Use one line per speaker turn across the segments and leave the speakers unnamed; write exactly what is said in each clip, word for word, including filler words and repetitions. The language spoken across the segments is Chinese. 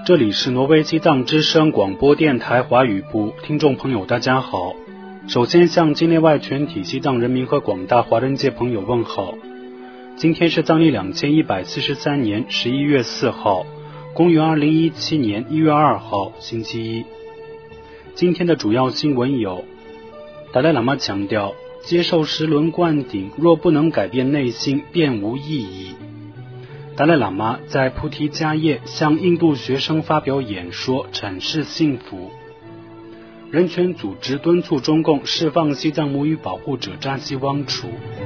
这里是挪威西藏之声广播电台华语部，听众朋友大家好。首先向境内外全体西藏人民和广大华人界朋友问好。今天是藏历两千一百四十三年十一月四号，公元二零一七年一月二号，星期一。今天的主要新闻有：达赖喇嘛强调，接受十轮灌顶，若不能改变内心，便无意义。达赖喇嘛在菩提迦叶向印度学生发表演说，阐释幸福。人权组织敦促中共释放西藏母语保护者扎西汪楚。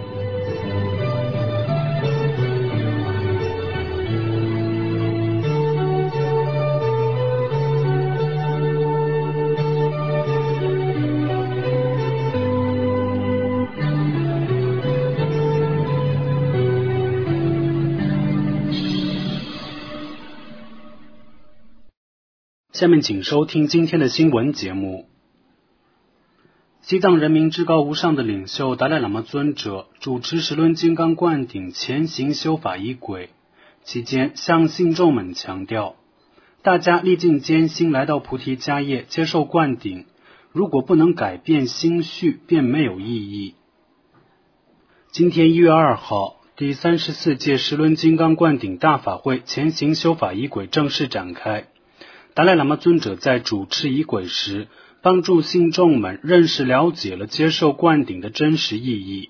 下面请收听今天的新闻节目。西藏人民至高无上的领袖达赖喇嘛尊者主持十轮金刚灌顶前行修法仪轨期间，向信众们强调，大家历尽艰辛来到菩提迦叶接受灌顶，如果不能改变心绪，便没有意义。今天一月二号，第三十四届十轮金刚灌顶大法会前行修法仪轨正式展开。达赖喇嘛尊者在主持仪轨时，帮助信众们认识了解了接受灌顶的真实意义。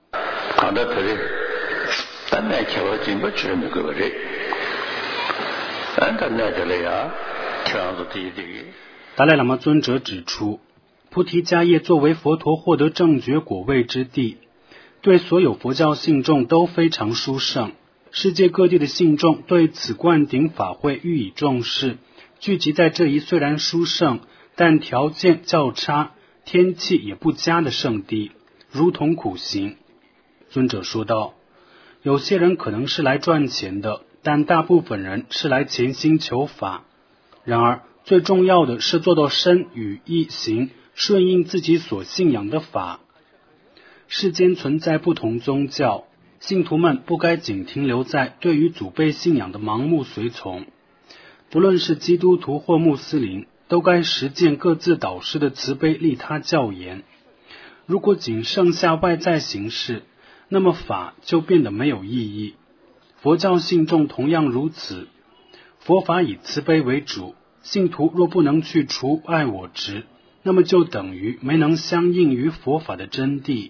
达赖喇嘛尊者指出，菩提迦叶作为佛陀获得正觉果位之地，对所有佛教信众都非常殊胜。世界各地的信众对此灌顶法会予以重视，聚集在这一虽然殊胜但条件较差、天气也不佳的圣地，如同苦行。尊者说道，有些人可能是来赚钱的，但大部分人是来潜心求法。然而最重要的是做到身语意行顺应自己所信仰的法。世间存在不同宗教，信徒们不该仅停留在对于祖辈信仰的盲目随从，不论是基督徒或穆斯林，都该实践各自导师的慈悲利他教言。如果仅剩下外在形式，那么法就变得没有意义。佛教信众同样如此，佛法以慈悲为主，信徒若不能去除爱我执，那么就等于没能相应于佛法的真谛。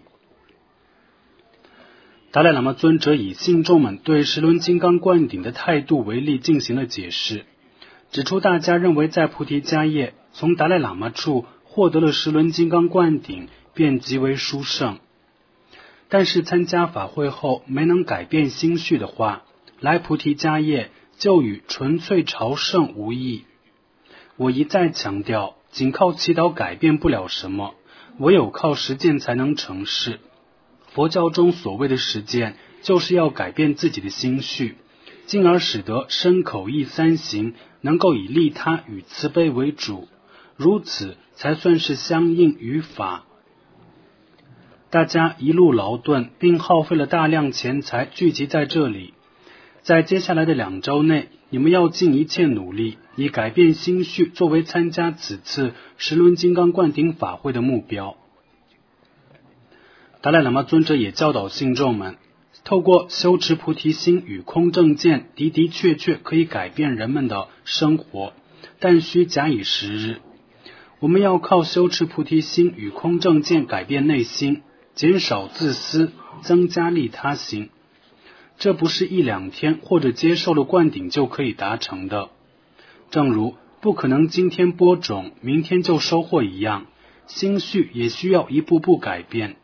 达赖喇嘛尊者以信众们对十轮金刚灌顶的态度为例进行了解释，指出大家认为在菩提迦叶从达赖喇嘛处获得了十轮金刚灌顶便极为殊胜，但是参加法会后没能改变心绪的话，来菩提迦叶就与纯粹朝圣无异。我一再强调，仅靠祈祷改变不了什么，唯有靠实践才能成事。佛教中所谓的实践，就是要改变自己的心绪，进而使得身口意三行能够以利他与慈悲为主，如此才算是相应于法。大家一路劳顿，并耗费了大量钱财聚集在这里，在接下来的两周内，你们要尽一切努力，以改变心绪作为参加此次十轮金刚灌顶法会的目标。达赖喇嘛尊者也教导信众们，透过修持菩提心与空正见，的的确确可以改变人们的生活，但需假以时日。我们要靠修持菩提心与空正见改变内心，减少自私，增加利他心。这不是一两天或者接受了灌顶就可以达成的。正如不可能今天播种，明天就收获一样，心绪也需要一步步改变。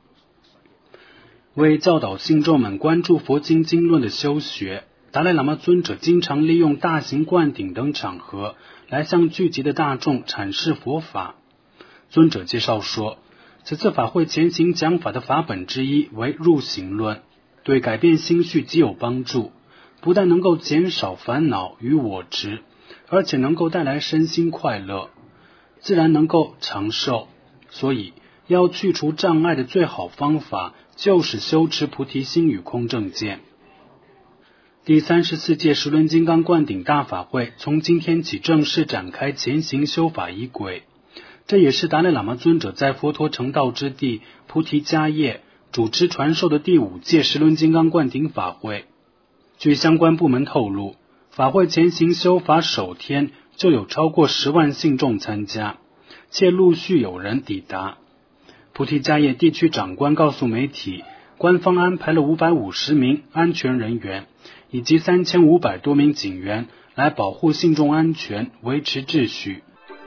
为教导信众们关注佛经经论的修学，达赖喇嘛尊者经常利用大型灌顶等场合来向聚集的大众阐释佛法。尊者介绍说，此次法会前行讲法的法本之一为入行论，对改变心绪极有帮助，不但能够减少烦恼与我执，而且能够带来身心快乐，自然能够长寿。所以要去除障碍的最好方法就是修持菩提心与空正见。 第三十四届十轮金刚灌顶大法会从今天起正式展开前行修法仪轨，这也是达赖喇嘛尊者在佛陀成道之地菩提迦叶主持传授的第五届十轮金刚灌顶法会。据相关部门透露，法会前行修法首天就有超过十万信众参加，且陆续有人抵达。菩提迦叶地区长官告诉媒体，官方安排了五百五十名安全人员以及三千五百多名警员来保护信众安全，维持秩序。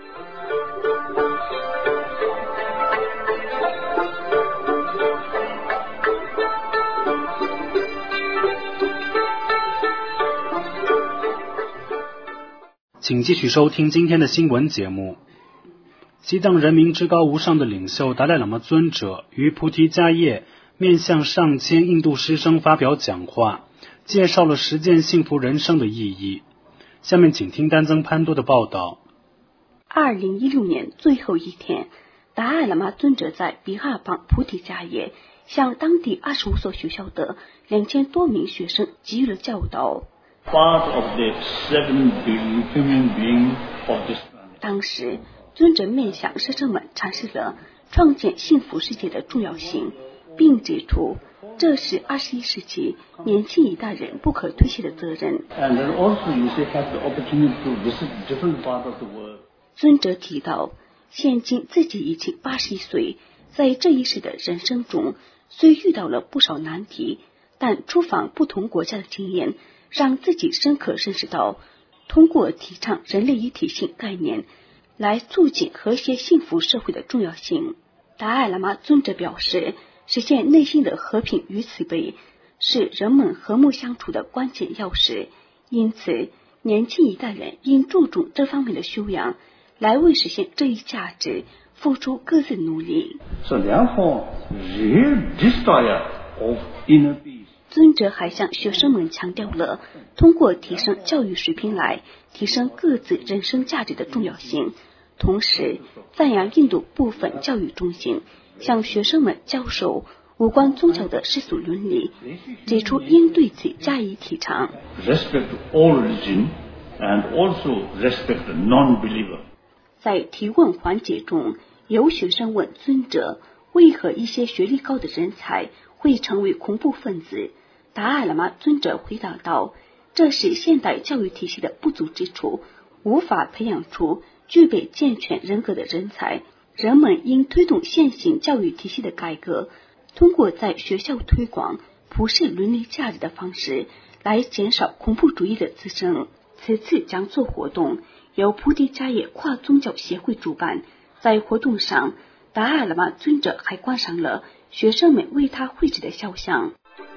请继续收听今天的新闻节目。西藏人民至高无上的领袖达赖喇嘛尊者于菩提迦叶面向上千印度师生发表讲话，介绍了实践幸福人生的意义。下面请听丹增潘多的报道。
二零一六年最后一天，达赖喇嘛尊者在比哈邦菩提迦叶向当地二十五所学校的两千多名学生给予了教导。
Part of the seven billion human beings of this planet.
当时，尊者面向师生们阐释了创建幸福世界的重要性，并指出这是二十一世纪年轻一代人不可推卸的责任。
And then also you say have the opportunity to visit different parts of the world.
尊者提到，现今自己已经八十一岁，在这一世的人生中，虽遇到了不少难题，但出访不同国家的经验，让自己深刻认识到，通过提倡人类一体性概念，来促进和谐幸福社会的重要性。达赖喇嘛尊者表示，实现内心的和平与慈悲，是人们和睦相处的关键钥匙。因此，年轻一代人应注重这方面的修养，来为实现这一价值付出各自努力。
So therefore, real destroyer of inner peace.
尊者还向学生们强调了通过提升教育水平来提升各自人生价值的重要性，同时赞扬印度部分教育中心向学生们教授无关宗教的世俗伦理，指出应对此加以提倡。
Respect all religion and also respect the non-believer.
在提问环节中，有学生问尊者，为何一些学历高的人才会成为恐怖分子？达赖喇嘛尊者回答道，这是现代教育体系的不足之处，无法培养出具备健全人格的人才。人们应推动现行教育体系的改革，通过在学校推广普世伦理价值的方式，来减少恐怖主义的滋生。此次讲座活动由菩提迦叶跨宗教协会主办，在活动上，达赖喇嘛尊者还观赏了学生们为他绘制的肖像。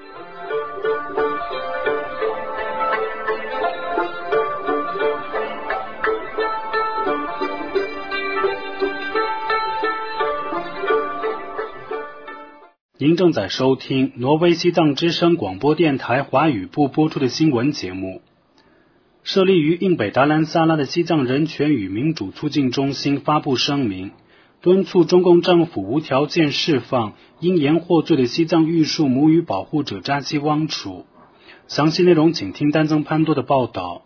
您正在收听挪威西藏之声广播电台华语部播出的新闻节目。设立于印北达兰萨拉的西藏人权与民主促进中心发布声明，敦促中共政府无条件释放因言获罪的西藏玉树母语保护者扎西汪楚。详细内容请听丹增潘多的报道。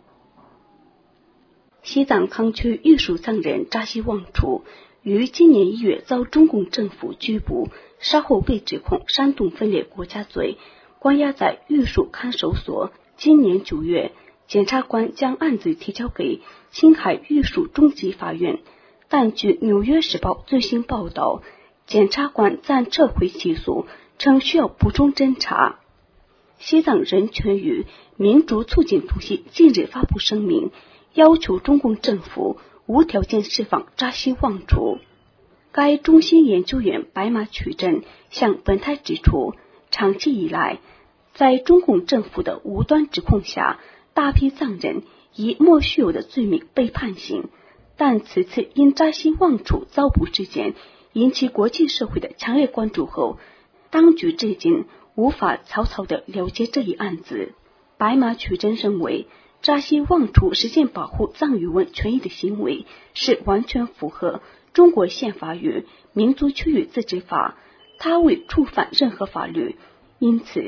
西藏康区玉树藏人扎西汪楚于今年一月遭中共政府拘捕，稍后被指控煽动分裂国家罪，关押在玉树看守所。今年九月，检察官将案子提交给青海玉树中级法院，但据《纽约时报》最新报道，检察官暂撤回起诉，称需要补充侦查。西藏人权与民主促进中心近日发布声明，要求中共政府无条件释放扎西汪楚。该中心研究员白马曲珍向本台指出，长期以来，在中共政府的无端指控下，大批藏人以莫须有的罪名被判刑，但此次因扎西汪楚遭捕事件引起国际社会的强烈关注后，当局至今无法草草地了结这一案子。白马曲珍认为，扎西汪楚实现保护藏语文权益的行为是完全符合中国宪法与民族区域自治法，他未触犯任何法律，因此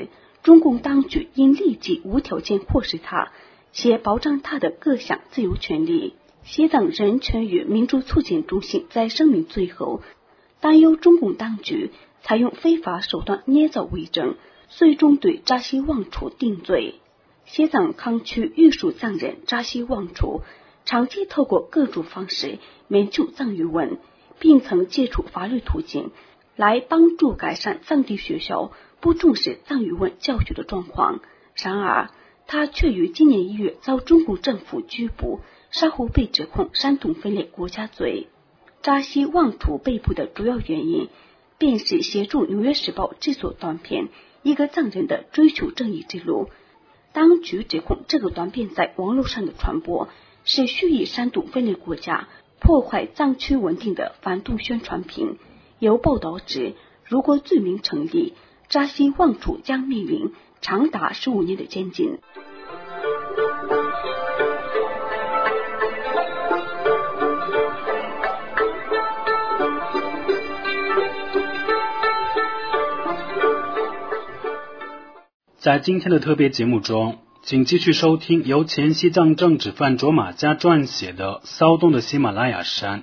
中共当局应立即无条件获释他，且保障他的各项自由权利。西藏人权与民主促进中心在声明最后担忧中共当局采用非法手段捏造伪证，最终对扎西旺楚定罪。西藏康区玉树藏人扎西旺楚长期透过各种方式研究藏语文，并曾借助法律途径来帮助改善藏地学校不重视藏语文教学的状况。然而，他却于今年一月遭中共政府拘捕，稍后被指控煽动分裂国家罪。扎西旺楚被捕的主要原因，便是协助《纽约时报》制作短片《一个藏人的追求正义之路》。当局指控这个短片在网络上的传播是蓄意煽动分裂国家、破坏藏区稳定的反动宣传品。有报道指，如果罪名成立，扎西旺楚将面临长达十五年的监禁。
在今天的特别节目中，请继续收听由前西藏政治犯卓玛加撰写的《骚动的喜马拉雅山》。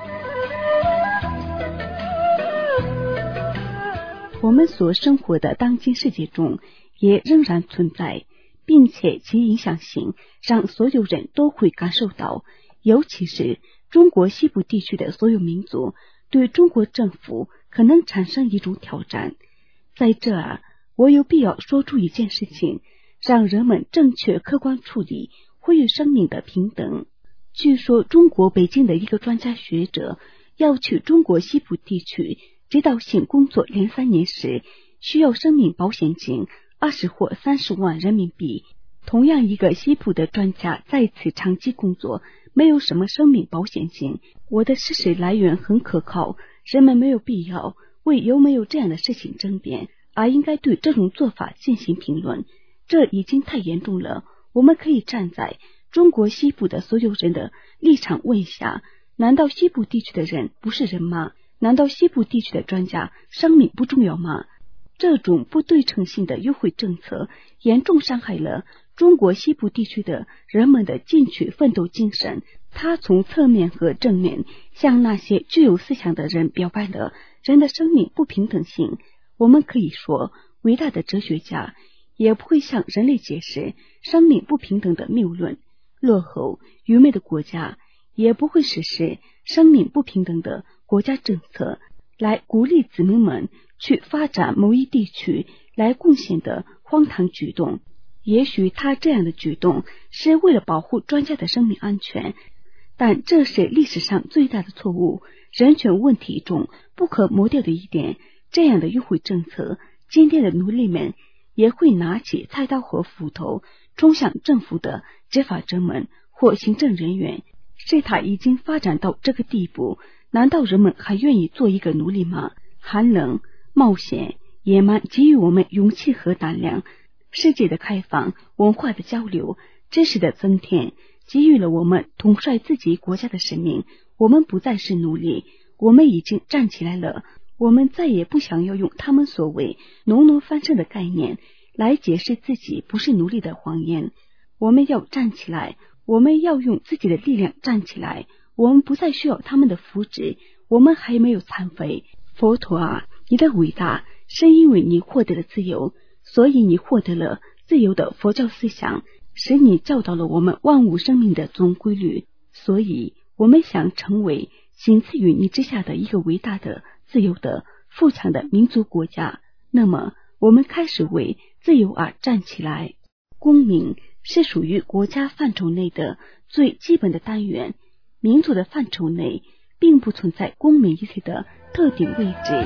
我们所生活的当今世界中也仍然存在，并且其影响性让所有人都会感受到，尤其是中国西部地区的所有民族对中国政府可能产生一种挑战。在这儿，我有必要说出一件事情，让人们正确客观处理呼吁生命的平等。据说中国北京的一个专家学者要去中国西部地区指导性工作连三年时，需要生命保险金二十或三十万人民币。同样一个西部的专家在此长期工作，没有什么生命保险金。我的事实来源很可靠，人们没有必要为有没有这样的事情争辩，而应该对这种做法进行评论。这已经太严重了。我们可以站在中国西部的所有人的立场问一下，难道西部地区的人不是人吗？难道西部地区的专家生命不重要吗？这种不对称性的优惠政策严重伤害了中国西部地区的人们的进取奋斗精神。它从侧面和正面向那些具有思想的人表白了人的生命不平等性。我们可以说，伟大的哲学家也不会向人类解释生命不平等的谬论，落后愚昧的国家也不会实施生命不平等的国家政策来鼓励子民们去发展某一地区来贡献的荒唐举动。也许他这样的举动是为了保护专家的生命安全，但这是历史上最大的错误，人权问题中不可磨掉的一点。这样的优惠政策，今天的奴隶们也会拿起菜刀和斧头冲向政府的执法者们或行政人员。事态已经发展到这个地步，难道人们还愿意做一个奴隶吗？寒冷、冒险、野蛮给予我们勇气和胆量，世界的开放、文化的交流、知识的增添，给予了我们统帅自己国家的使命。我们不再是奴隶，我们已经站起来了。我们再也不想要用他们所谓农奴翻身的概念来解释自己不是奴隶的谎言。我们要站起来，我们要用自己的力量站起来。我们不再需要他们的扶持，我们还没有残废。佛陀啊，你的伟大是因为你获得了自由，所以你获得了自由的佛教思想，使你教导了我们万物生命的总规律。所以我们想成为仅次于你之下的一个伟大的自由的富强的民族国家。那么我们开始为自由而站起来。公民是属于国家范畴内的最基本的单元，民族的范畴内并不存在公民一体的特定位置。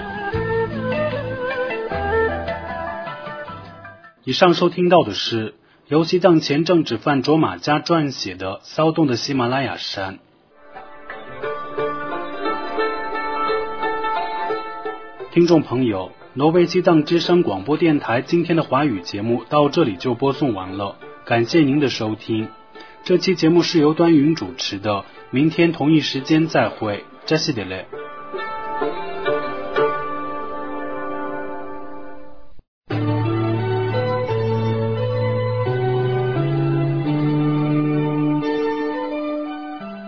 以上收听到的是由西藏前政治犯卓玛加撰写的《骚动的喜马拉雅山》。听众朋友，挪威西藏之声广播电台今天的华语节目到这里就播送完了，感谢您的收听。这期节目是由端云主持的，明天同一时间再会，扎西德勒。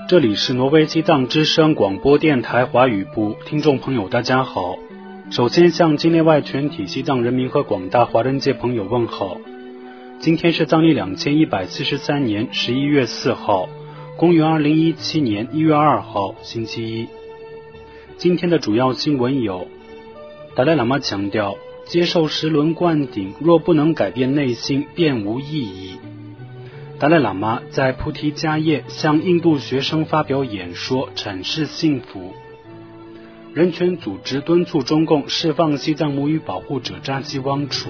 这里是挪威西藏之声广播电台华语部，听众朋友大家好。首先向境内外全体西藏人民和广大华人界朋友问好。今天是藏历两千一百四十三年十一月四号，公元二零一七年一月二号，星期一。今天的主要新闻有：达赖喇嘛强调，接受十轮灌顶若不能改变内心，便无意义。达赖喇嘛在菩提迦叶向印度学生发表演说，阐释幸福。人权组织敦促中共释放西藏母语保护者扎西汪楚。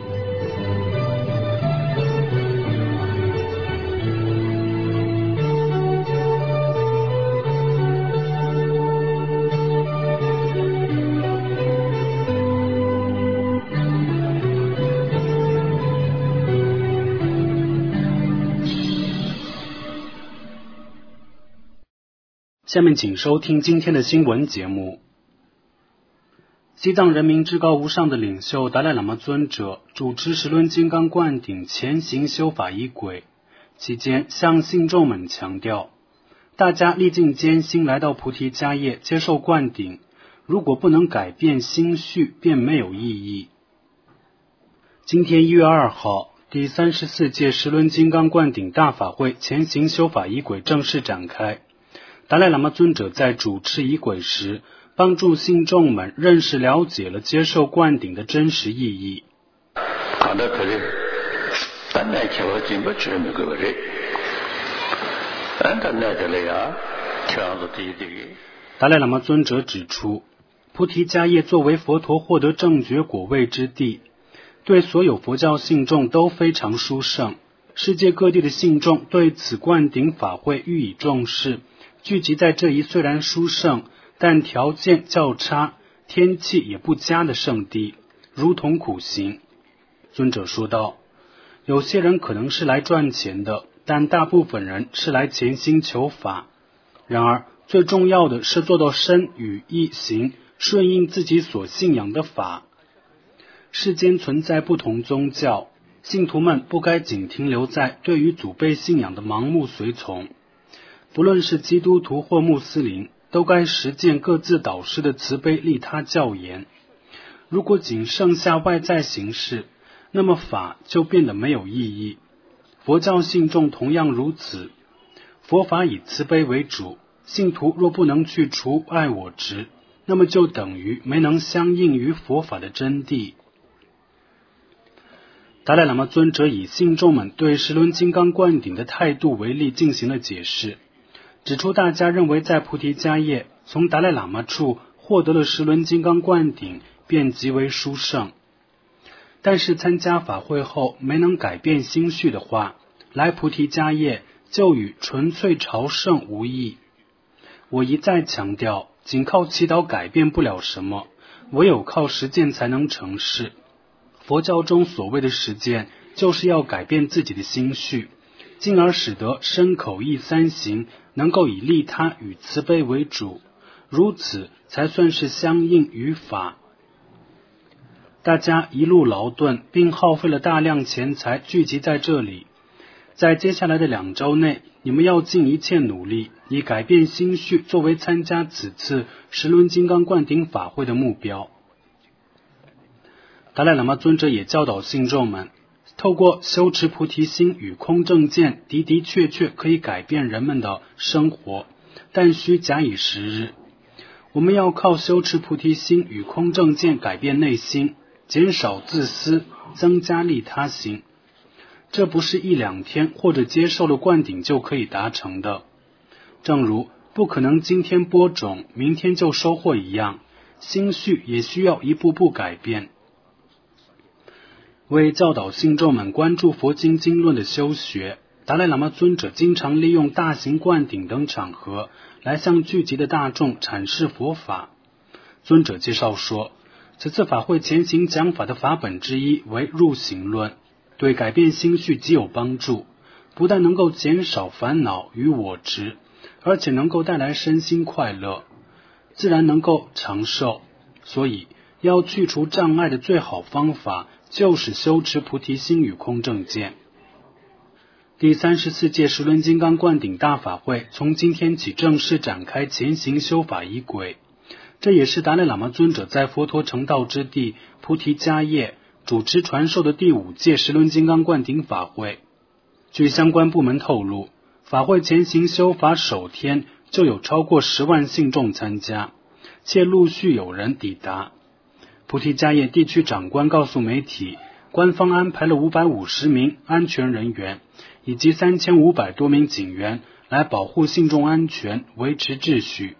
下面请收听今天的新闻节目。西藏人民至高无上的领袖达赖喇嘛尊者主持十轮金刚灌顶前行修法仪轨期间，向信众们强调，大家历尽艰辛来到菩提迦叶接受灌顶，如果不能改变心绪，便没有意义。今天一月二号，第三十四届十轮金刚灌顶大法会前行修法仪轨正式展开。达赖喇嘛尊者在主持仪轨时，帮助信众们认识了解了接受灌顶的真实意义。达赖喇嘛尊者指出，菩提迦叶作为佛陀获得正觉果位之地，对所有佛教信众都非常殊胜。世界各地的信众对此灌顶法会予以重视，聚集在这一虽然殊胜但条件较差、天气也不佳的圣地，如同苦行。尊者说道，有些人可能是来赚钱的，但大部分人是来潜心求法。然而最重要的是做到身语意行顺应自己所信仰的法。世间存在不同宗教，信徒们不该仅停留在对于祖辈信仰的盲目随从，不论是基督徒或穆斯林，都该实践各自导师的慈悲利他教言。如果仅剩下外在形式，那么法就变得没有意义。佛教信众同样如此，佛法以慈悲为主，信徒若不能去除爱我执，那么就等于没能相应于佛法的真谛。达赖喇嘛尊者以信众们对十轮金刚灌顶的态度为例进行了解释，指出大家认为在菩提迦叶从达赖喇嘛处获得了十轮金刚灌顶便极为殊胜，但是参加法会后没能改变心绪的话，来菩提迦叶就与纯粹朝圣无异。我一再强调，仅靠祈祷改变不了什么，唯有靠实践才能成事。佛教中所谓的实践，就是要改变自己的心绪，进而使得身口意三行能够以利他与慈悲为主，如此才算是相应于法。大家一路劳顿，并耗费了大量钱财聚集在这里，在接下来的两周内，你们要尽一切努力，以改变心绪作为参加此次十轮金刚灌顶法会的目标。达赖喇嘛尊者也教导信众们，透过修持菩提心与空正见，的的确确可以改变人们的生活，但需假以时日。我们要靠修持菩提心与空正见改变内心，减少自私，增加利他心。这不是一两天或者接受了灌顶就可以达成的。正如不可能今天播种，明天就收获一样，心绪也需要一步步改变。为教导信众们关注佛经经论的修学，达赖喇嘛尊者经常利用大型灌顶等场合来向聚集的大众阐释佛法。尊者介绍说，此次法会前行讲法的法本之一为入行论，对改变心绪极有帮助，不但能够减少烦恼与我执，而且能够带来身心快乐，自然能够长寿。所以要去除障碍的最好方法就是修持菩提心与空正见。 第三十四届十轮金刚灌顶大法会从今天起正式展开前行修法仪轨，这也是达赖喇嘛尊者在佛陀成道之地菩提迦叶主持传授的第五届十轮金刚灌顶法会。据相关部门透露，法会前行修法首天就有超过十万信众参加，且陆续有人抵达。菩提迦叶地区长官告诉媒体，官方安排了五百五十名安全人员以及三千五百多名警员来保护信众安全，维持秩序。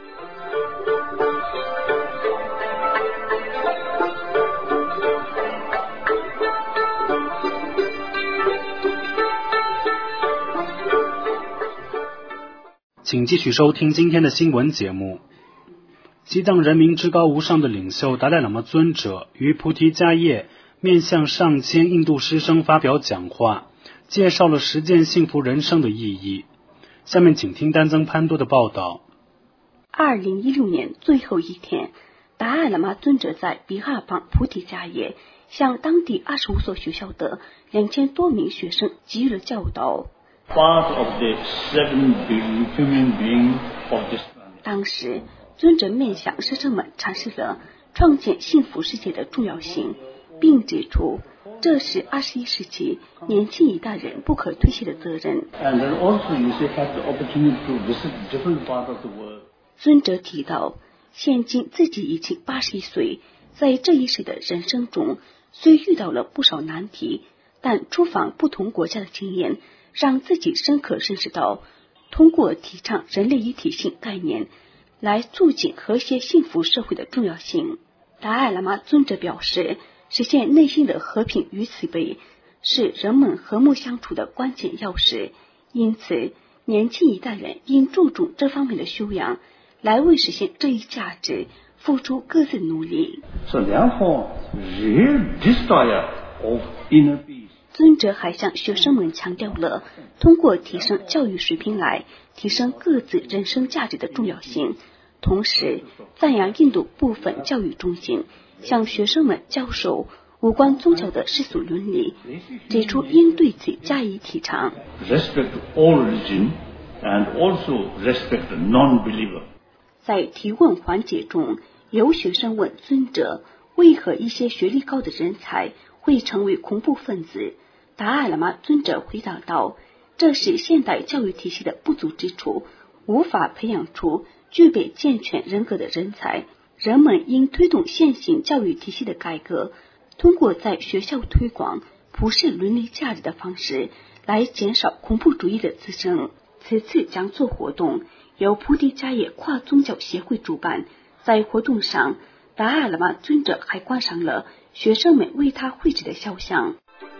请继续收听今天的新闻节目。西藏人民至高无上的领袖达赖喇嘛尊者于菩提迦叶面向上千印度师生发表讲话，介绍了实践幸福人生的意义。下面请听丹增潘多的报道。
二零一六年最后一天，达赖喇嘛尊者在比哈邦菩提迦叶向当地二十五所学校的两千多名学生给予了教导。
Part of the seven billion human beings of this planet.
当时，尊者面向师生们阐释了创建幸福世界的重要性，并指出这是二十一世纪年轻一代人不可推卸的责任。
And then also you say have the opportunity to visit different parts of the world.
尊者提到，现今自己已经八十一岁，在这一世的人生中，虽遇到了不少难题，但出访不同国家的经验，让自己深刻认识到，通过提倡人类一体性概念，来促进和谐幸福社会的重要性。达赖喇嘛尊者表示，实现内心的和平与慈悲，是人们和睦相处的关键钥匙。因此，年轻一代人应注重这方面的修养，来为实现这一价值付出各自努力。
So therefore, real destroyer of inner peace.
尊者还向学生们强调了通过提升教育水平来提升各自人生价值的重要性，同时赞扬印度部分教育中心向学生们教授无关宗教的世俗伦理，指出应对此加以提倡。
Respect all religion and also respect the non-believer.
在提问环节中，有学生问尊者，为何一些学历高的人才会成为恐怖分子？达赖喇嘛尊者回答道，这是现代教育体系的不足之处，无法培养出具备健全人格的人才。人们应推动现行教育体系的改革，通过在学校推广普世伦理价值的方式，来减少恐怖主义的滋生。此次讲座活动由菩提迦叶跨宗教协会主办，在活动上，达赖喇嘛尊者还观赏了学生们为他绘制的肖像。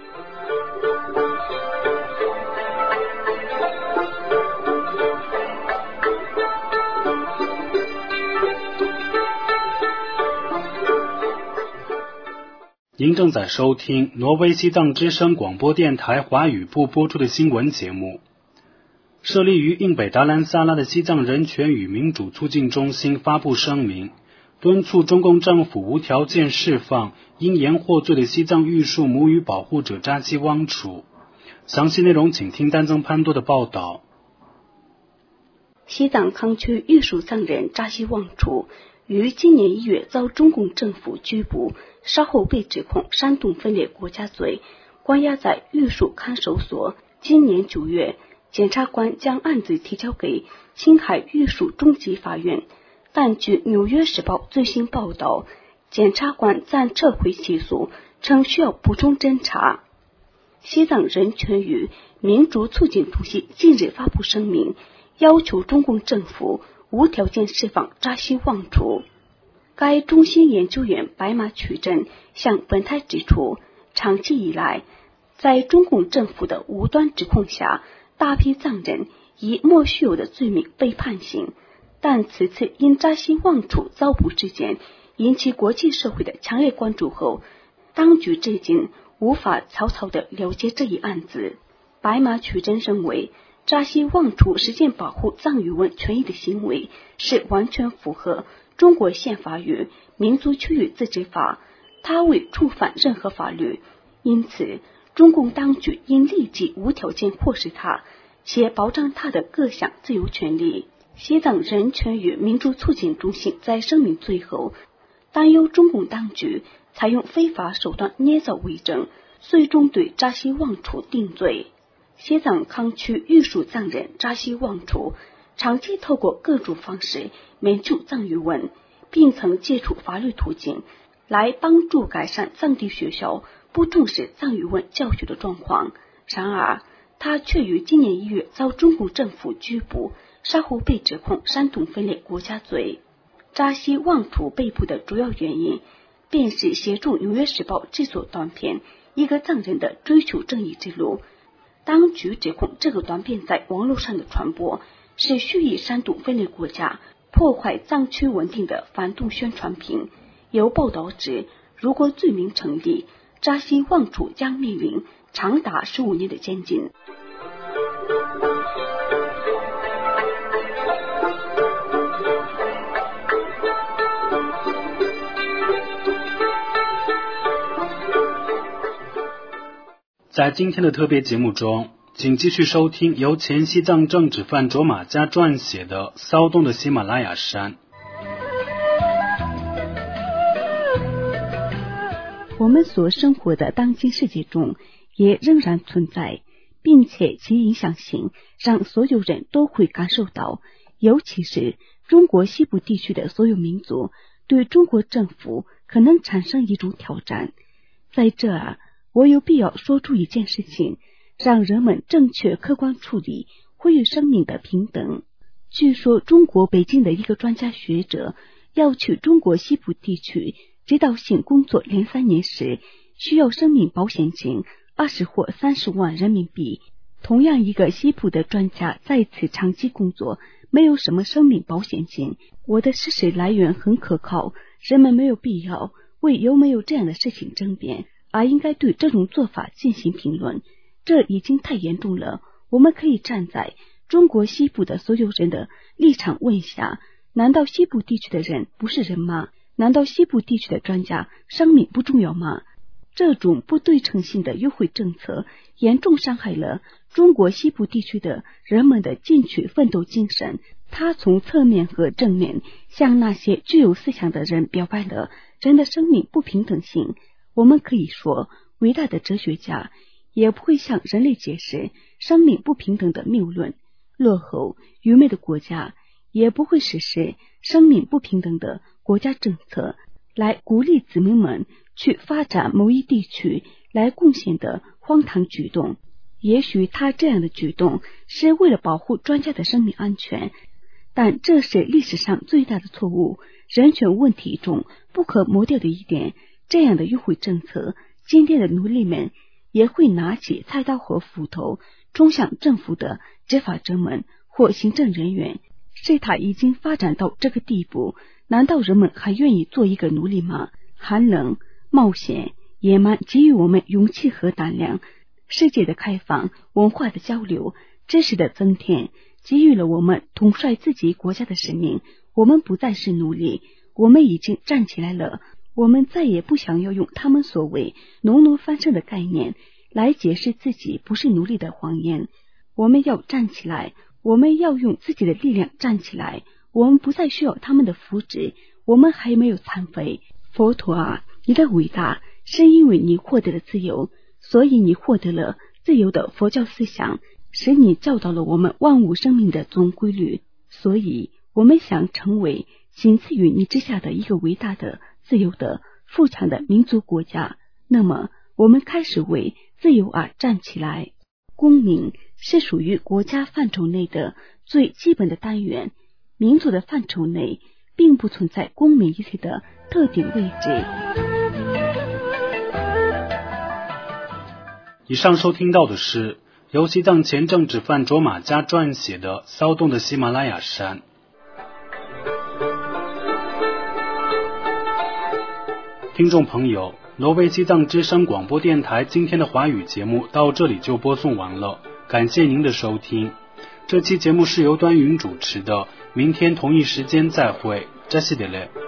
您正在收听挪威西藏之声广播电台华语部播出的新闻节目。设立于印北达兰萨拉的西藏人权与民主促进中心发布声明，敦促中共政府无条件释放因言获罪的西藏玉树母语保护者扎西汪楚。详细内容请听丹增潘多的报道。
西藏康区玉树藏人扎西汪楚于今年一月遭中共政府拘捕，稍后被指控煽动分裂国家罪，关押在玉树看守所。今年九月，检察官将案子提交给青海玉树中级法院，但据《纽约时报》最新报道，检察官暂撤回起诉，称需要补充侦查。西藏人权与民主促进中心近日发布声明，要求中共政府无条件释放扎西汪楚。该中心研究员白马曲珍向本台指出，长期以来，在中共政府的无端指控下，大批藏人以莫须有的罪名被判刑，但此次因扎西汪楚遭捕事件引起国际社会的强烈关注后，当局至今无法草草地了结这一案子。白马曲珍认为，扎西汪楚实践保护藏语文权益的行为是完全符合中国宪法与民族区域自治法，他未触犯任何法律，因此中共当局应立即无条件获释他，且保障他的各项自由权利。西藏人权与民主促进中心在声明最后担忧中共当局采用非法手段捏造伪证，最终对扎西旺楚定罪。西藏康区玉树藏人扎西旺楚长期透过各种方式研究藏语文，并曾借助法律途径来帮助改善藏地学校不重视藏语文教学的状况。然而，他却于今年一月遭中共政府拘捕，稍后被指控煽动分裂国家罪。扎西旺楚被捕的主要原因，便是协助《纽约时报》制作短片《一个藏人的追求正义之路》。当局指控这个短片在网络上的传播是蓄意煽动分裂国家、破坏藏区稳定的反动宣传品。有报道指，如果罪名成立，扎西旺楚将面临长达十五年的监禁。
在今天的特别节目中，请继续收听由前西藏政治犯卓玛加撰写的《骚动的喜马拉雅山》。
我们所生活的当今世界中也仍然存在，并且其影响性让所有人都会感受到，尤其是中国西部地区的所有民族对中国政府可能产生一种挑战。在这儿，我有必要说出一件事情，让人们正确客观处理呼吁生命的平等。据说中国北京的一个专家学者要去中国西部地区指导性工作连三年时，需要生命保险金二十或三十万人民币。同样一个西部的专家在此长期工作，没有什么生命保险金。我的事实来源很可靠，人们没有必要为有没有这样的事情争辩，而应该对这种做法进行评论。这已经太严重了。我们可以站在中国西部的所有人的立场问一下，难道西部地区的人不是人吗？难道西部地区的专家生命不重要吗？这种不对称性的优惠政策严重伤害了中国西部地区的人们的进取奋斗精神。它从侧面和正面向那些具有思想的人表白了人的生命不平等性。我们可以说，伟大的哲学家也不会向人类解释生命不平等的谬论，落后愚昧的国家也不会实施生命不平等的国家政策，来鼓励子民们去发展某一地区来贡献的荒唐举动。也许他这样的举动是为了保护专家的生命安全，但这是历史上最大的错误，人权问题中不可磨掉的一点。这样的优惠政策，今天的奴隶们也会拿起菜刀和斧头冲向政府的执法者们或行政人员。事态已经发展到这个地步，难道人们还愿意做一个奴隶吗？寒冷、冒险、野蛮给予我们勇气和胆量，世界的开放、文化的交流、知识的增添，给予了我们统帅自己国家的使命。我们不再是奴隶，我们已经站起来了。我们再也不想要用他们所谓农奴翻身的概念来解释自己不是奴隶的谎言。我们要站起来，我们要用自己的力量站起来。我们不再需要他们的扶持，我们还没有残废。佛陀啊，你的伟大是因为你获得了自由，所以你获得了自由的佛教思想，使你教导了我们万物生命的总规律。所以我们想成为仅次于你之下的一个伟大的、自由的、富强的民族国家。那么我们开始为自由而站起来。公民是属于国家范畴内的最基本的单元，民族的范畴内并不存在公民一词的特定位置。
以上收听到的是由西藏前政治犯卓玛加撰写的《骚动的喜马拉雅山》。听众朋友，挪威西藏之声广播电台今天的华语节目到这里就播送完了，感谢您的收听。这期节目是由端云主持的，明天同一时间再会，扎西德勒。